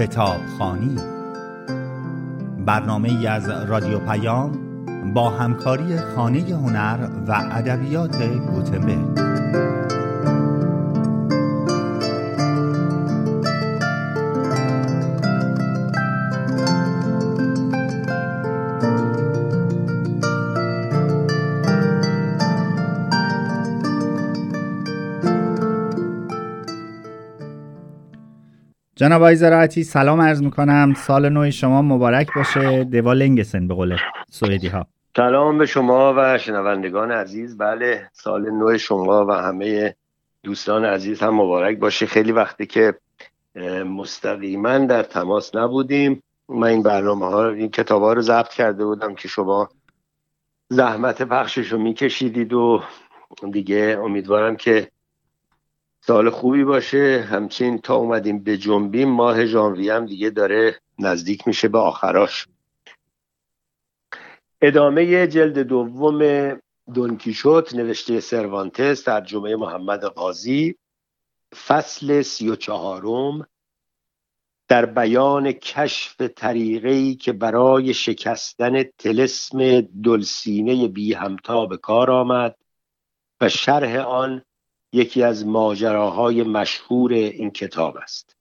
کتابخوانی، برنامه‌ای از رادیو پیام با همکاری خانه هنر و ادبیات گوتنبرگ. جناب آقای زراعتی، سلام عرض میکنم. سال نو شما مبارک باشه. دوالنگسن به قول سوئدی ها. سلام به شما و شنوندگان عزیز. بله، سال نو شما و همه دوستان عزیز هم مبارک باشه. خیلی وقتی که مستقیما در تماس نبودیم. من این کتاب ها رو ضبط کرده بودم که شما زحمت پخشش رو میکشیدید و دیگه امیدوارم که سال خوبی باشه. همچنین تا اومدیم به جنبیم، ماه ژانویه هم دیگه داره نزدیک میشه به آخراش. ادامه جلد دوم دونکیشوت نوشته سروانتس، ترجمه محمد قاضی، فصل 34 در بیان کشف طریقه‌ای که برای شکستن طلسم دلسینه بی همتا به کار آمد و شرح آن یکی از ماجراهای مشهور این کتاب است.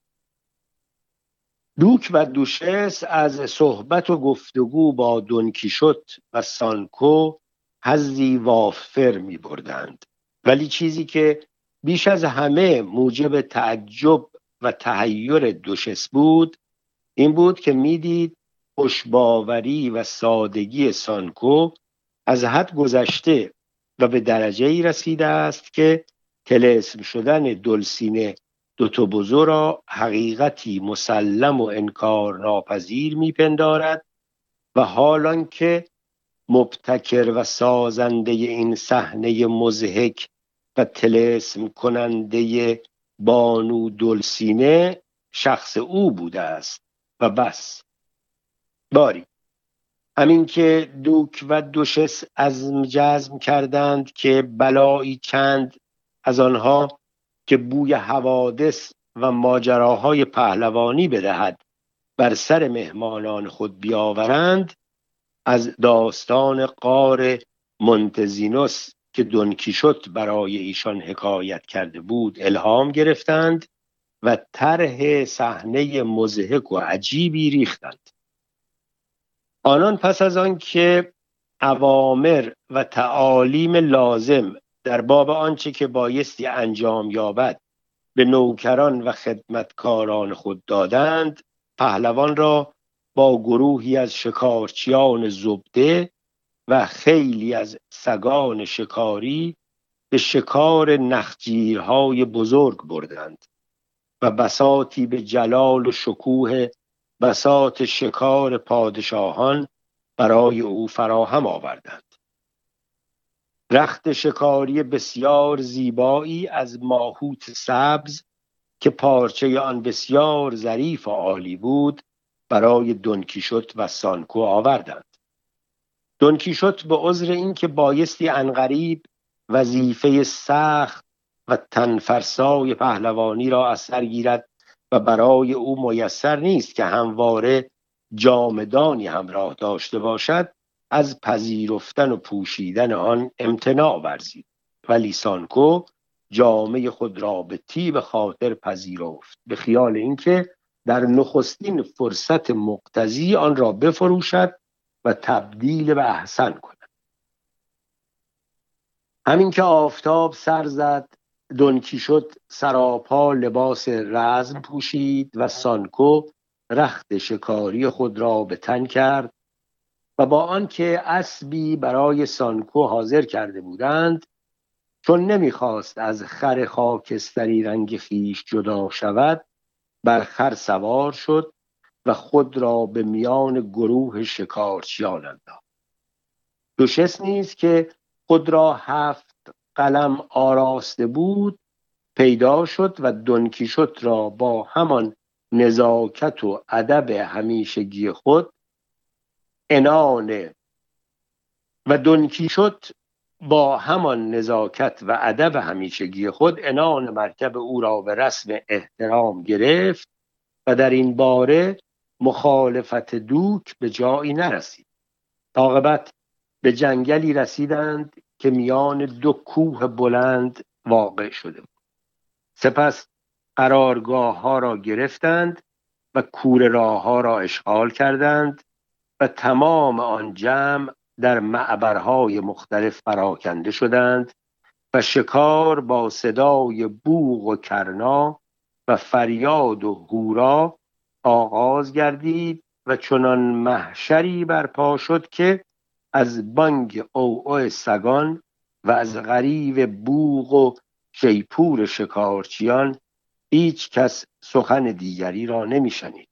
دوک و دوشس از صحبت و گفتگو با دونکیشوت و سانکو حظی وافر می بردند، ولی چیزی که بیش از همه موجب تعجب و تحیر دوشس بود این بود که میدید خوشباوری و سادگی سانکو از حد گذشته و به درجه‌ای رسیده است که طلسم شدن دلسینه دوتوبوزو را حقیقتی مسلم و انکار ناپذیر میپندارد و حالان که مبتکر و سازنده این صحنه مضحک و طلسم کننده بانو دلسینه شخص او بوده است و بس. باری همین که دوک و دوشس عزم جزم کردند که بلایی چند از آنها که بوی حوادث و ماجراهای پهلوانی بدهد بر سر مهمانان خود بیاورند، از داستان غار مونتزینوس که دونکیشوت برای ایشان حکایت کرده بود الهام گرفتند و طرح صحنه مضحک و عجیبی ریختند. آنان پس از آن که اوامر و تعالیم لازم در باب آنچه که بایستی انجام یابد به نوکران و خدمتکاران خود دادند، پهلوان را با گروهی از شکارچیان زبده و خیلی از سگان شکاری به شکار نخجیرهای بزرگ بردند و بساطی به جلال و شکوه بساط شکار پادشاهان برای او فراهم آوردند. رخت شکاری بسیار زیبایی از ماهوت سبز که پارچه آن بسیار ظریف و عالی بود برای دونکیشوت و سانکو آوردند. دونکیشوت به عذر اینکه بایستی عنقریب وظیفه سخت و تنفرسای پهلوانی را از سر گیرد و برای او میسر نیست که همواره جامدانی همراه داشته باشد، از پذیرفتن و پوشیدن آن امتناع ورزید، ولی سانکو جامه خود را به طیب خاطر پذیرفت به خیال اینکه در نخستین فرصت مقتضی آن را بفروشد و تبدیل به احسن کند. همین که آفتاب سر زد، دونکیشوت سراپا لباس رزم پوشید و سانکو رخت شکاری خود را به تن کرد و با آنکه اسبی برای سانکو حاضر کرده بودند، چون نمیخواست از خر خاکستری رنگ خویش جدا شود، بر خر سوار شد و خود را به میان گروه شکارچیان انداخت. دوشس نیز که خود را 7 قلم آراسته بود پیدا شد و دونکیشوت را با همان نزاکت و ادب همیشگی خود عنان مرکب او را به رسم احترام گرفت و در این باره مخالفت دوک به جایی نرسید. عاقبت به جنگلی رسیدند که میان دو کوه بلند واقع شده بود. سپس قرارگاه ها را گرفتند و کوره راه ها را اشغال کردند و تمام آن جمع در معبرهای مختلف پراکنده شدند و شکار با صدای بوق و کرنا و فریاد و هورا آغاز گردید و چنان محشری برپا شد که از بانگ عوعو سگان و از غریو بوق و شیپور شکارچیان هیچ کس سخن دیگری را نمی‌شنید.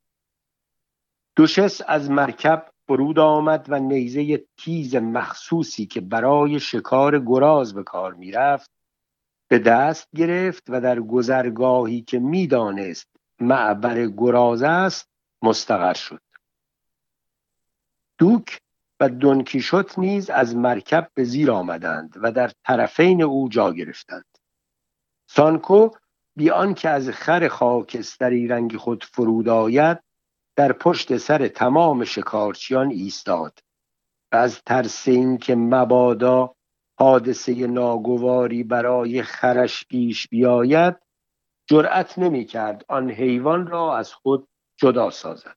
دوشس از مرکب فرود آمد و نیزه تیز مخصوصی که برای شکار گراز به کار می‌رفت به دست گرفت و در گذرگاهی که می‌دانست معبر گراز است مستقر شد. دوک و دونکیشوت نیز از مرکب به زیر آمدند و در طرفین او جا گرفتند. سانکو بی آنکه از خر خاکستری رنگ خود فرود آید در پشت سر تمام شکارچیان ایستاد و از ترس اینکه مبادا حادثه ناگواری برای خرش پیش بیاید جرأت نمی کرد آن حیوان را از خود جدا سازد.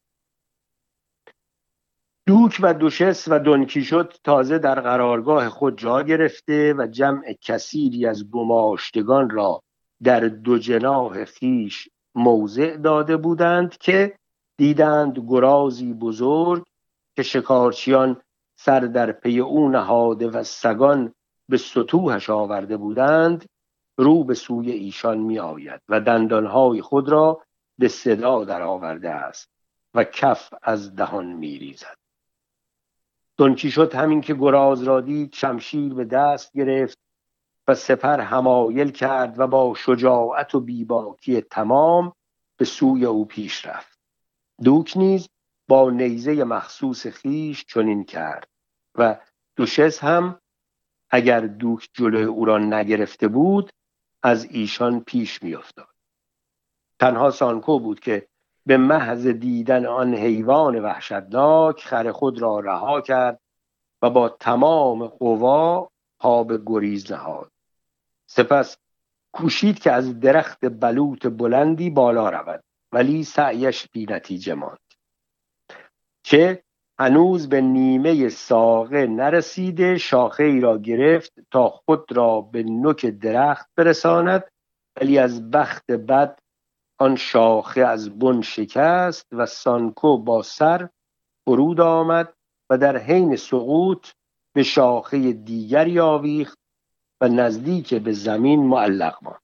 دوک و دوشس و دونکیشوت تازه در قرارگاه خود جا گرفته و جمع کثیری از گماشتگان را در دو جناح خویش موضع داده بودند که دیدند گرازی بزرگ که شکارچیان سر در پی او نهاده و سگان به ستوهش آورده بودند رو به سوی ایشان می آید و دندانهای خود را به صدا در آورده است و کف از دهان می ریزد. دونکیشوت همین که گراز را دید شمشیر به دست گرفت و سپر حمایل کرد و با شجاعت و بیباکی تمام به سوی او پیش رفت. دوک نیز با نیزه مخصوص خیش چنین کرد و دوشس هم اگر دوک جلوی او را نگرفته بود از ایشان پیش می افتاد. تنها سانکو بود که به محض دیدن آن حیوان وحشتناک خر خود را رها کرد و با تمام قوا پا به گریز نهاد. سپس کوشید که از درخت بلوط بلندی بالا رود ولی سعیش بی نتیجه ماند. چه هنوز به نیمه ساقه نرسیده شاخه ای را گرفت تا خود را به نوک درخت برساند ولی از بخت بد آن شاخه از بن شکست و سانکو با سر فرود آمد و در حین سقوط به شاخه دیگری آویخت و نزدیک به زمین معلق ماند.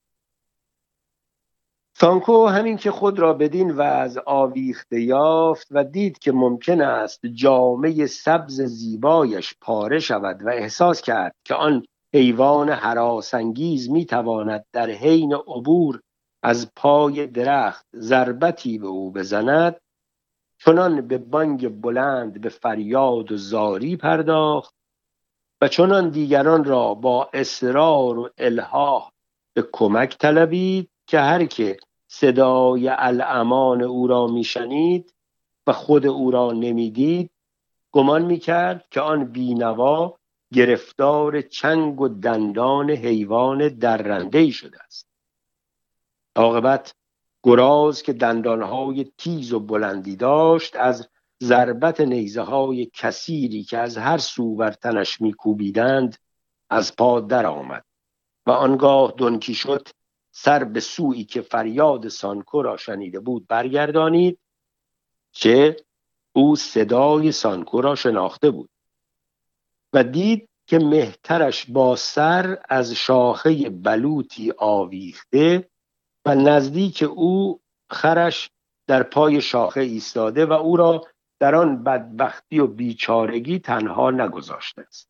سانکو همین که خود را بدین وضع آویخته یافت و دید که ممکن است جامه سبز زیبایش پاره شود و احساس کرد که آن حیوان هراسانگیز میتواند در حین عبور از پای درخت ضربتی به او بزند چنان به بانگ بلند به فریاد و زاری پرداخت و چنان دیگران را با اصرار و الحاح به کمک طلبید که هر که صدای الامان او را میشنید و خود او را نمیدید گمان میکرد که آن بینوا گرفتار چنگ و دندان حیوان درنده‌ای شده است. عاقبت گراز که دندانهای تیز و بلندی داشت از ضربت نیزه‌های کثیری که از هر سو بر تنش میکوبیدند از پا در آمد و آنگاه دونکیشوت سر به سویی که فریاد سانکو را شنیده بود برگردانید که او صدای سانکو را شناخته بود و دید که مهترش با سر از شاخه بلوطی آویخته و نزدیک او خرش در پای شاخه ایستاده و او را در آن بدبختی و بیچارگی تنها نگذاشته است.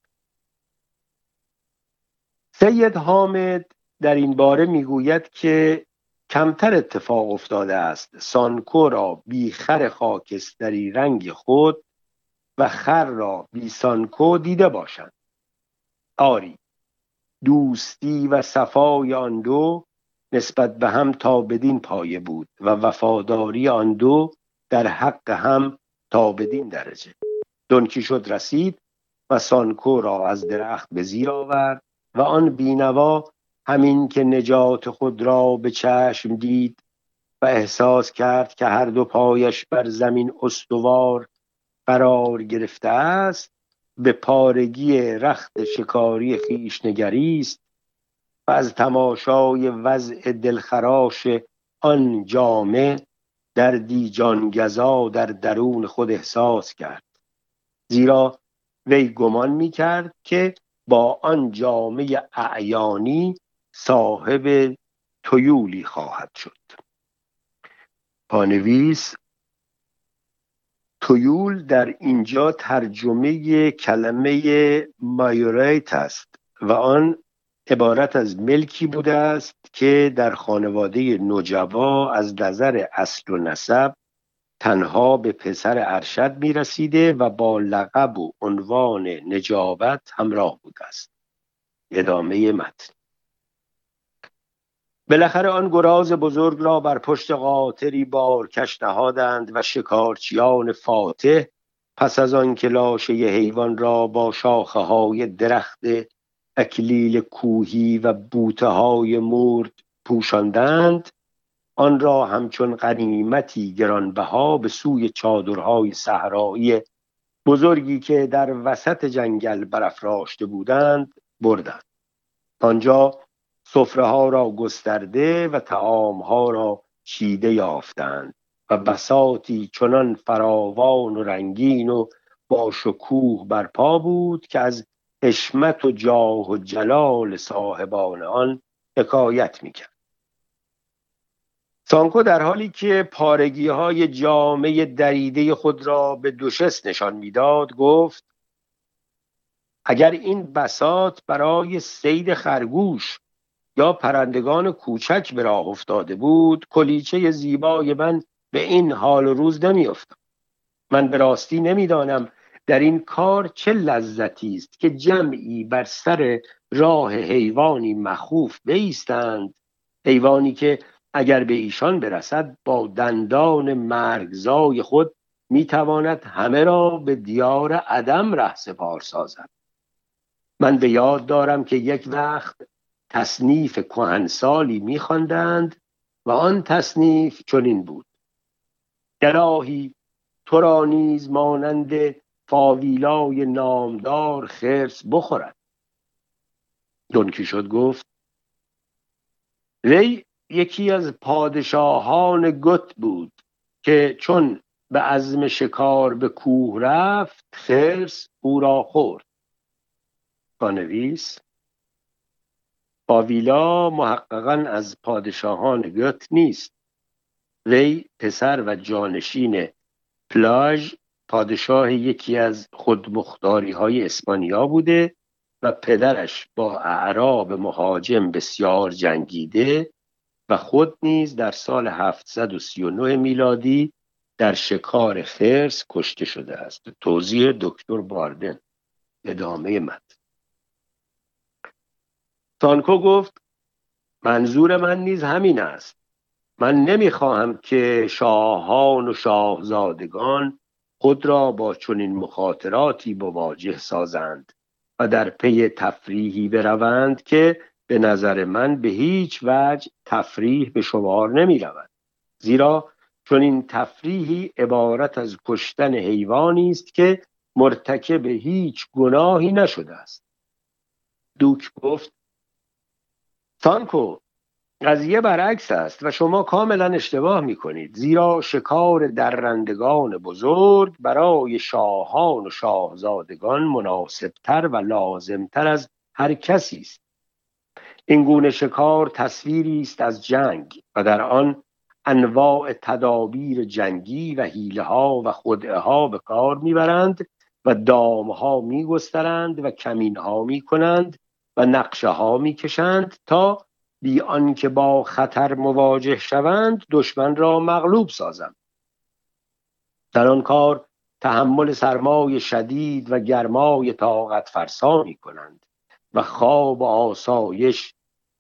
سید حامد در این باره میگوید که کمتر اتفاق افتاده است سانکو را بی خر خاکستری رنگ خود و خر را بی سانکو دیده باشند. آری دوستی و صفای آن دو نسبت به هم تا بدین پایه بود و وفاداری آن دو در حق هم تا بدین درجه. دون کیشوت رسید و سانکو را از درخت به زیر آورد و آن بینوا همین که نجات خود را به چشم دید و احساس کرد که هر دو پایش بر زمین استوار قرار گرفته است، به پارگی رخت شکاری خویش نگریست و از تماشای وضع دلخراش آن جامه دردی جانگزا در درون خود احساس کرد، زیرا وی گمان می‌کرد که با آن جامه اعیانی صاحب تویولی خواهد شد. پانویس: تویول در اینجا ترجمه کلمه مایوریت است و آن عبارت از ملکی بوده است که در خانواده نوجوا از نظر اصل و نسب تنها به پسر ارشد می رسیده و با لقب و عنوان نجابت همراه بوده است. ادامه متن. بالاخره آن گراز بزرگ را بر پشت قاطری بارکش نهادند و شکارچیان فاتح پس از آن که لاشه حیوان را با شاخه های درخت اکلیل کوهی و بوته های مورد پوشاندند، آن را همچون غنیمتی گرانبها به سوی چادرهای صحرایی بزرگی که در وسط جنگل برافراشته بودند بردند. آنجا سفره ها را گسترده و طعام ها را چیده یافتند و بساطی چنان فراوان و رنگین و با شکوه برپا بود که از حشمت و جاه و جلال صاحبان آن حکایت می‌کرد. سانکو در حالی که پارگی های جامه دریده خود را به دوشس نشان میداد گفت: اگر این بساط برای صید خرگوش یا پرندگان کوچک به راه افتاده بود، کلیچه زیبای من به این حال و روز نمی افتاد. من به راستی نمیدانم در این کار چه لذتی است که جمعی بر سر راه حیوانی مخوف بایستند، حیوانی که اگر به ایشان برسد با دندان مرگزای خود میتواند همه را به دیار عدم رهسپار سازد. من به یاد دارم که یک وقت تصنیف کهنسالی می‌خواندند و آن تصنیف چنین بود: گراهی تو را نیز مانند فاویلای نامدار خرس بخورد. دون کیشوت گفت: وی یکی از پادشاهان گوت بود که چون به عزم شکار به کوه رفت، خرس او را خورد. پانویس: فاویلا محققاً از پادشاهان گوت نیست. وی پسر و جانشین پلاژ، پادشاه یکی از خودمختاری‌های اسپانیا بوده و پدرش با اعراب مهاجم بسیار جنگیده و خود نیز در سال 739 میلادی در شکار خرس کشته شده است. توضیح دکتر باردن. ادامه متن. سانکو گفت: منظور من نیز همین است. من نمیخواهم که شاهان و شاهزادگان خود را با چنین مخاطراتی مواجه سازند و در پی تفریحی بروند که به نظر من به هیچ وجه تفریح به شمار نمی رود، زیرا چنین تفریحی عبارت از کشتن حیوانی است که مرتکب هیچ گناهی نشده است. دوک گفت: سانکو، قضیه برعکس است و شما کاملا اشتباه می‌کنید، زیرا شکار درندگان بزرگ برای شاهان و شاهزادگان مناسبتر و لازمتر از هر کسی است. این گونه شکار تصویری است از جنگ و در آن انواع تدابیر جنگی و حیله‌ها و خدعه‌ها به کار می‌برند و دام‌ها می‌گسترند و کمین‌ها می‌کنند و نقشه‌ها می‌کشند تا بی آنکه با خطر مواجه شوند دشمن را مغلوب سازند. در آن کار تحمل سرمای شدید و گرمای طاقت فرسا می‌کنند و خواب و آسایش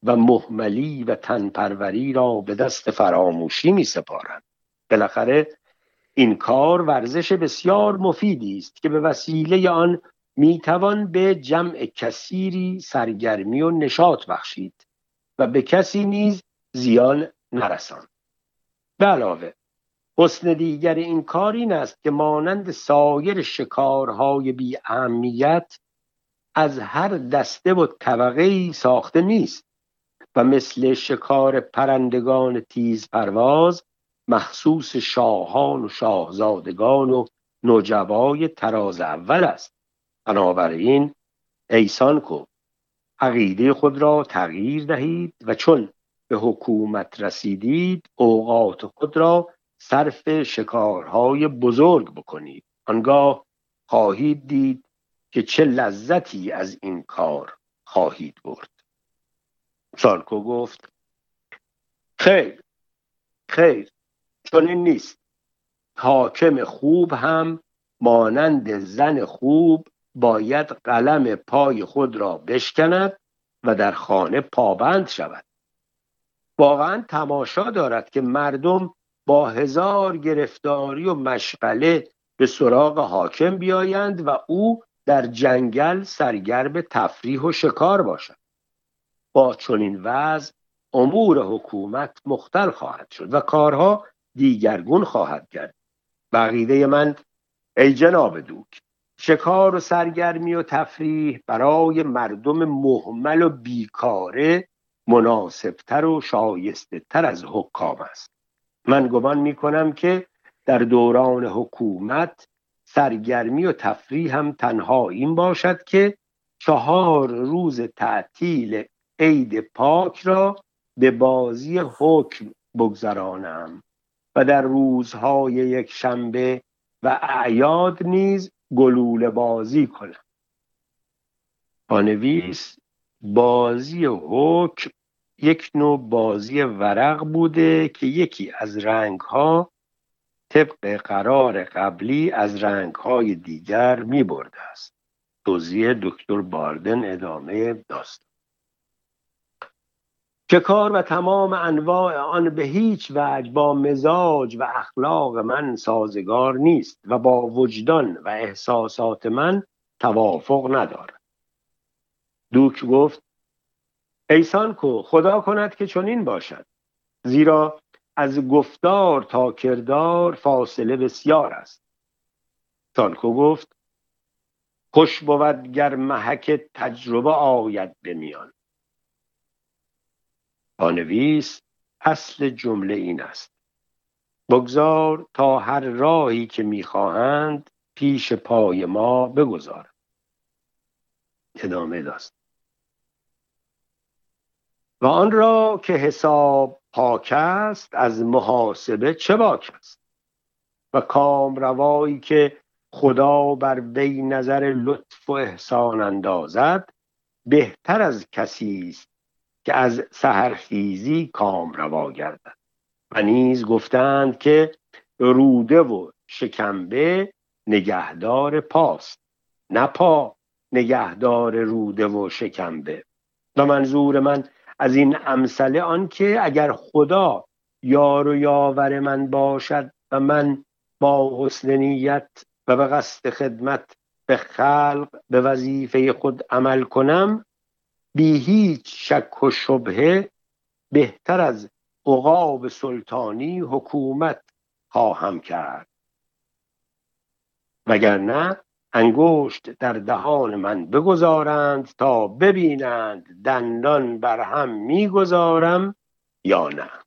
و مهملی و تنپروری را به دست فراموشی می سپارند. بالاخره این کار ورزش بسیار مفیدی است که به وسیله آن می توان به جمع کثیری سرگرمی و نشاط بخشید و به کسی نیز زیان نرساند. به علاوه حسن دیگر این کار این است که مانند سایر شکارهای بی اهمیت از هر دسته و طبقه‌ای ساخته نیست و مثل شکار پرندگان تیز پرواز مخصوص شاهان و شاهزادگان و نوجوای طراز اول است. بنابراین ای سانکو، عقیده خود را تغییر دهید و چون به حکومت رسیدید اوقات خود را صرف شکارهای بزرگ بکنید. آنگاه خواهید دید که چه لذتی از این کار خواهید برد. سانکو گفت خیر چون این نیست. حاکم خوب هم مانند زن خوب باید قلم پای خود را بشکند و در خانه پابند شود. واقعا تماشا دارد که مردم با 1000 گرفتاری و مشغله به سراغ حاکم بیایند و او در جنگل سرگرم تفریح و شکار باشد. با چنین وضع امور حکومت مختل خواهد شد و کارها دیگرگون خواهد گردید. عقیده من ای جناب دوک، شکار و سرگرمی و تفریح برای مردم مهمل و بیکاره مناسبتر و شایسته تر از حکام است. من گمان می کنم که در دوران حکومت سرگرمی و تفریح هم تنها این باشد که 4 روز تعطیل عید پاک را به بازی حکم بگذرانم و در روزهای یکشنبه و اعیاد نیز گلوله بازی کنم. پانویس: بازی حکم یک نوع بازی ورق بوده که یکی از رنگها طبق قرار قبلی از رنگهای دیگر می برده است. توضیح دکتر باردن. ادامه داستان. شکار و تمام انواع آن به هیچ وجه با مزاج و اخلاق من سازگار نیست و با وجدان و احساسات من توافق ندارد. دوک گفت ای سانکو، خدا کند که چنین باشد، زیرا از گفتار تا کردار فاصله بسیار است. سانکو گفت خوش بود گر محک تجربه آید به میان. پانویس: اصل جمله این است: بگذار تا هر راهی که میخواهند پیش پای ما بگذارند. ادامه داست. و آن را که حساب پاک است از محاسبه چه باک است؟ و کام روایی که خدا بر وی نظر لطف و احسان اندازد بهتر از کسی است که از سحرخیزی کام روا گردد. و نیز گفتند که روده و شکمبه نگهدار پاست، نه پا نگهدار روده و شکمبه. و منظور من از این امثله آن که اگر خدا یار و یاور من باشد و من با حسن نیت و به قصد خدمت به خلق به وظیفه خود عمل کنم، بی هیچ شک و شبهه بهتر از عقاب سلطانی حکومت خواهم کرد. وگرنه انگشت در دهان من بگذارند تا ببینند دندان بر هم میگذارم یا نه.